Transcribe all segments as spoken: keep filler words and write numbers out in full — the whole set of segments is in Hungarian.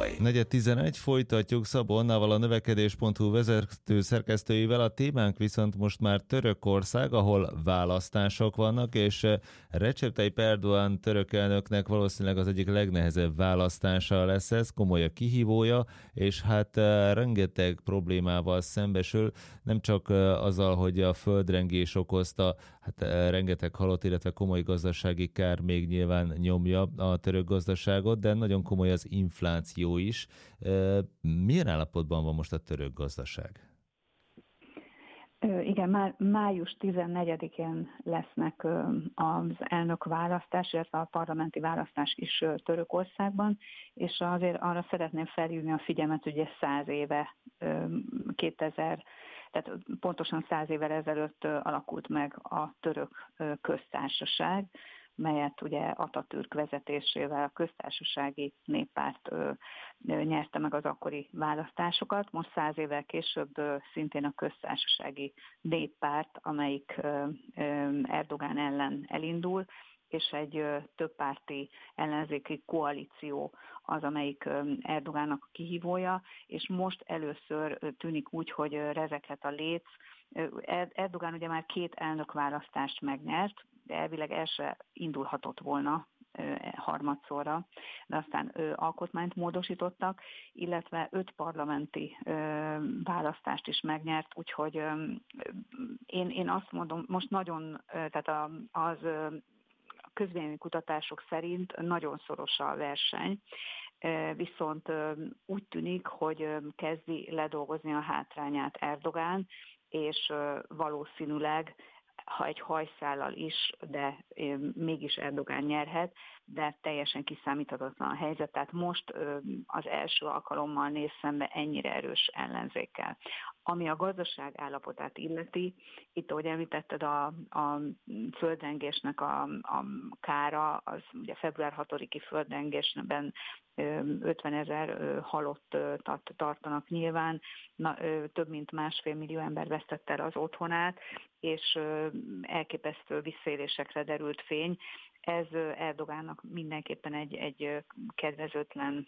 hírei. negyven tizenegy, folytatjuk Szabó Annával, a növekedés pont hu vezető szerkesztőivel. A témánk viszont most már Törökország, ahol választások vannak, és Recep Tayyip Erdoğan török elnöknek valószínűleg az egyik legnehezebb választása lesz ez, komoly a kihívója, és hát rengeteg problémával szembesül, nem csak azzal, hogy a földrengés okozta, hát rengeteg halott, illetve komoly gazdasági kár még nyilván nyomja a török gazdaságot, de nagyon komoly az infláció is. Milyen állapotban van most a török gazdaság? Igen, már május tizennegyedikén lesznek az elnökválasztás, illetve a parlamenti választás is Törökországban, és azért arra szeretném felhívni a figyelmet, hogy ez száz éve, kétezer, tehát pontosan száz évvel ezelőtt alakult meg a török köztársaság, melyet ugye Atatürk vezetésével a köztársasági néppárt ö, ö, nyerte meg az akkori választásokat. Most száz évvel később ö, szintén a köztársasági néppárt, amelyik ö, ö, Erdogán ellen elindul, és egy ö, többpárti ellenzéki koalíció az, amelyik ö, Erdogánnak a kihívója, és most először ö, tűnik úgy, hogy ö, rezeghet a léc. Erdogán ugye már két elnökválasztást megnyert, de elvileg el se indulhatott volna harmadszorra, de aztán alkotmányt módosítottak, illetve öt parlamenti választást is megnyert, úgyhogy én, én azt mondom, most nagyon, tehát az közvéleménykutatások szerint nagyon szoros a verseny, viszont úgy tűnik, hogy kezdi ledolgozni a hátrányát Erdogán, és valószínűleg, ha egy hajszállal is, de mégis Erdogán nyerhet, de teljesen kiszámíthatatlan a helyzet. Tehát most az első alkalommal néz szembe ennyire erős ellenzékkel. Ami a gazdaság állapotát illeti, itt, ahogy említetted, a, a földrengésnek a, a kára, az ugye február hatodiki földrengésben ötven ezer halottat tartanak nyilván, na, több mint másfél millió ember vesztette el az otthonát, és elképesztő visszaélésekre derült fény. Ez Erdogánnak mindenképpen egy, egy kedvezőtlen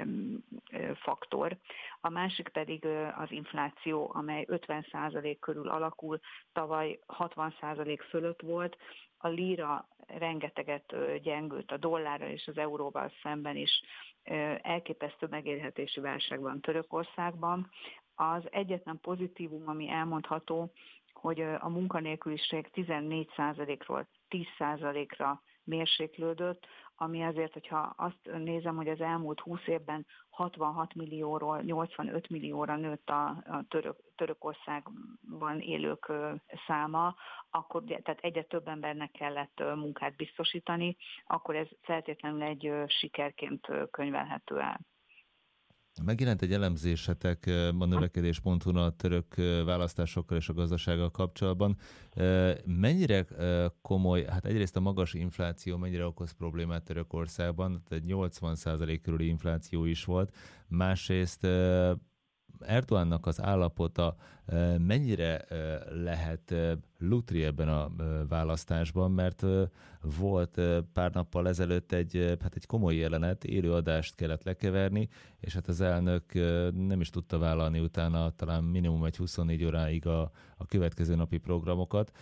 faktor. A másik pedig az infláció, amely ötven százalék körül alakul, tavaly hatvan százalék fölött volt. A líra rengeteget gyengült, a dollárral és az euróval szemben is, elképesztő megélhetési válság van Törökországban. Az egyetlen pozitívum, ami elmondható, hogy a munkanélküliség tizennégy százalékról tíz százalékra mérséklődött, ami azért, hogyha azt nézem, hogy az elmúlt húsz évben hatvanhat millióról nyolcvanöt millióra nőtt a, a török, Törökországban élők száma, akkor tehát egyre több embernek kellett munkát biztosítani, akkor ez feltétlenül egy sikerként könyvelhető el. Megjelent egy elemzésetek a növekedés pont hu-n a török választásokkal és a gazdasággal kapcsolatban. Mennyire komoly, hát egyrészt a magas infláció mennyire okoz problémát Törökországban, tehát nyolcvan százalék körüli infláció is volt, másrészt Erdoğannak az állapota mennyire lehet lutri ebben a választásban, mert volt pár nappal ezelőtt egy, hát egy komoly jelenet, élőadást kellett lekeverni, és hát az elnök nem is tudta vállalni utána talán minimum egy huszonnégy óráig a, a következő napi programokat.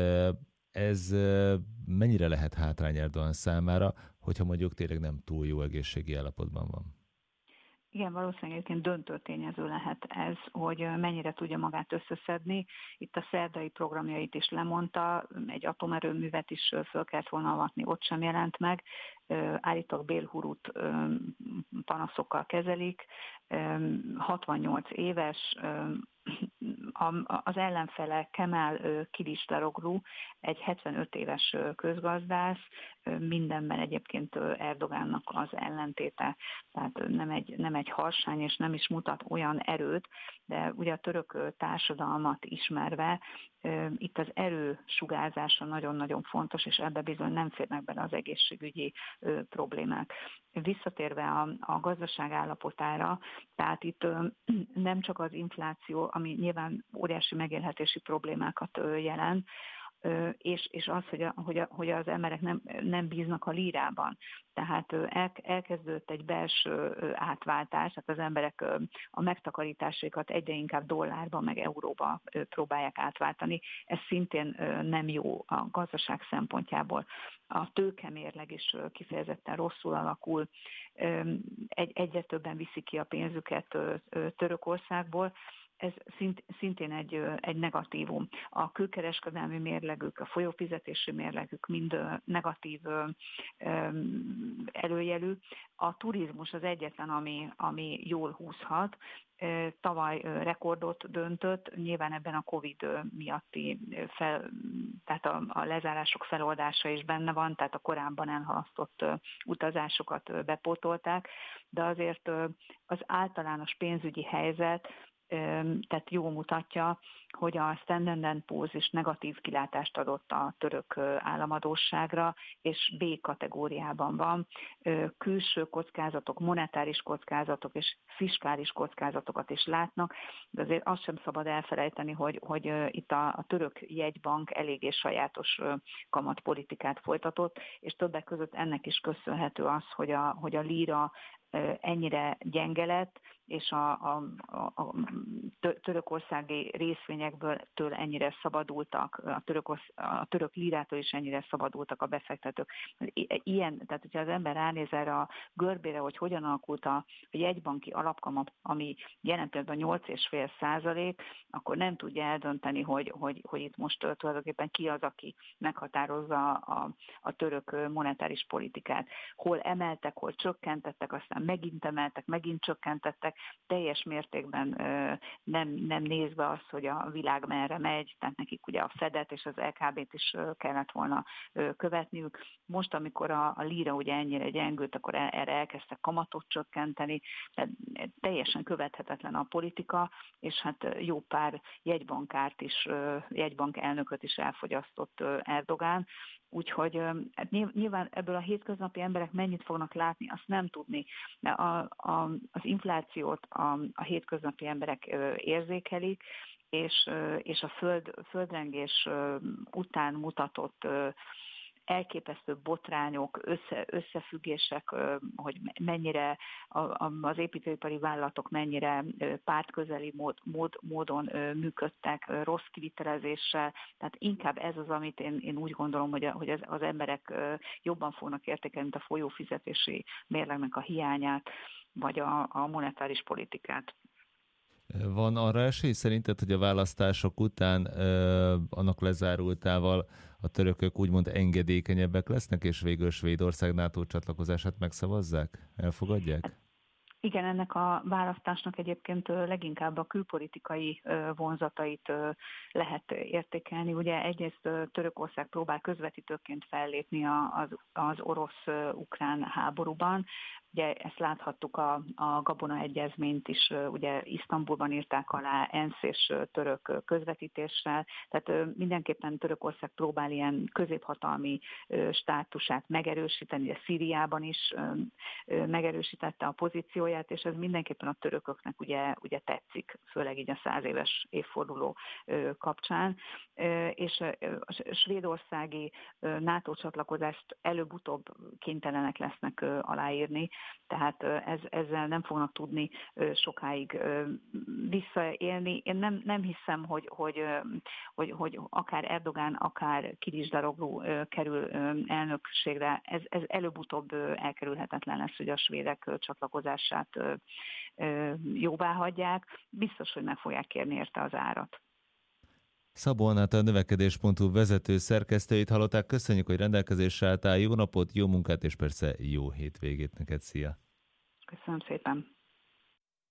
Ez mennyire lehet hátrány Erdoğan számára, hogyha mondjuk tényleg nem túl jó egészségi állapotban van? Igen, valószínűleg egyébként döntő tényező lehet ez, hogy mennyire tudja magát összeszedni. Itt a szerdai programjait is lemondta, egy atomerőművet is föl kellett volna avatni, ott sem jelent meg. Állítólag bélhurut panaszokkal kezelik, hatvannyolc éves, az ellenfele Kemal Kılıçdaroğlu, egy hetvenöt éves közgazdász, mindenben egyébként Erdogánnak az ellentéte, tehát nem egy, nem egy harsány, és nem is mutat olyan erőt, de ugye a török társadalmat ismerve, itt az erő sugárzása nagyon-nagyon fontos, és ebbe bizony nem férnek bele az egészségügyi problémák. Visszatérve a, a gazdaság állapotára, tehát itt nem csak az infláció, ami nyilván óriási megélhetési problémákat jelent, és, és az, hogy, a, hogy, a, hogy az emberek nem, nem bíznak a lírában. Tehát el, elkezdődött egy belső átváltás, tehát az emberek a megtakarításaikat egyre inkább dollárba, meg euróba próbálják átváltani. Ez szintén nem jó a gazdaság szempontjából. A tőkemérleg is kifejezetten rosszul alakul, egy, egyre többen viszik ki a pénzüket Törökországból. Ez szint, szintén egy, egy negatívum. A külkereskedelmi mérlegük, a folyófizetési mérlegük mind negatív előjelű. A turizmus az egyetlen, ami, ami jól húzhat. Tavaly rekordot döntött, nyilván ebben a Covid miatti fel, tehát a, a lezárások feloldása is benne van, tehát a korábban elhalasztott utazásokat bepótolták, de azért az általános pénzügyi helyzet tehát jól mutatja, hogy a Standard and Poor's is negatív kilátást adott a török államadósságra, és B kategóriában van. Külső kockázatok, monetáris kockázatok és fiskális kockázatokat is látnak, de azért azt sem szabad elfelejteni, hogy, hogy itt a, a török jegybank eléggé sajátos kamatpolitikát folytatott, és többek között ennek is köszönhető az, hogy a, hogy a líra ennyire gyenge lett, és a, a, a törökországi részvényekből től ennyire szabadultak, a török, a török lírától is ennyire szabadultak a befektetők. Ilyen, tehát hogyha az ember ránéz erre a görbére, hogy hogyan alakult a jegybanki alapkamat, ami jelen pillanatban nyolc egész öt százalék, akkor nem tudja eldönteni, hogy, hogy, hogy itt most tulajdonképpen ki az, aki meghatározza a, a török monetáris politikát. Hol emeltek, hol csökkentettek, aztán megint emeltek, megint csökkentettek, teljes mértékben nem, nem nézve azt, hogy a világ merre megy, tehát nekik ugye a Fedet és az é ká bét is kellett volna követniük. Most, amikor a, a líra ugye ennyire gyengült, akkor erre elkezdtek kamatot csökkenteni, tehát teljesen követhetetlen a politika, és hát jó pár jegybankárt is, jegybank elnököt is elfogyasztott Erdogán. Úgyhogy hát nyilván ebből a hétköznapi emberek mennyit fognak látni, azt nem tudni. De a, a, az inflációt a, a hétköznapi emberek érzékelik, és, és a föld, földrengés után mutatott elképesztő botrányok, össze, összefüggések, hogy mennyire az építőipari vállalatok mennyire pártközeli mód, mód, módon működtek, rossz kivitelezéssel, tehát inkább ez az, amit én, én úgy gondolom, hogy, hogy az, az emberek jobban fognak értékelni, mint a folyófizetési mérlegnek a hiányát, vagy a, a monetáris politikát. Van arra esély szerinted, hogy a választások után ö, annak lezárultával a törökök úgymond engedékenyebbek lesznek, és végül Svédország NATO csatlakozását megszavazzák? Elfogadják? Igen, ennek a választásnak egyébként leginkább a külpolitikai vonzatait lehet értékelni. Ugye egyrészt Törökország próbál közvetítőként fellépni az, az orosz-ukrán háborúban. Ugye ezt láthattuk a, a Gabona egyezményt is, ugye Isztambulban írták alá ENSZ és török közvetítéssel, tehát mindenképpen Törökország próbál ilyen középhatalmi státusát megerősíteni, de Szíriában is megerősítette a pozícióját, és ez mindenképpen a törököknek ugye, ugye tetszik, főleg így a száz éves évforduló kapcsán, és a svédországi NATO csatlakozást előbb-utóbb kénytelenek lesznek aláírni, tehát ez, ezzel nem fognak tudni sokáig visszaélni. Én nem, nem hiszem, hogy, hogy, hogy, hogy akár Erdogan, akár Kilicdaroglu kerül elnökségre, ez, ez előbb-utóbb elkerülhetetlen lesz, hogy a svédek csatlakozását jóvá hagyják. Biztos, hogy meg fogják kérni érte az árat. Szabó Annát, a növekedés pont hu vezető szerkesztőjét hallották. Köszönjük, hogy rendelkezésre álltál. Jó napot, jó munkát és persze jó hétvégét neked. Szia! Köszönöm szépen!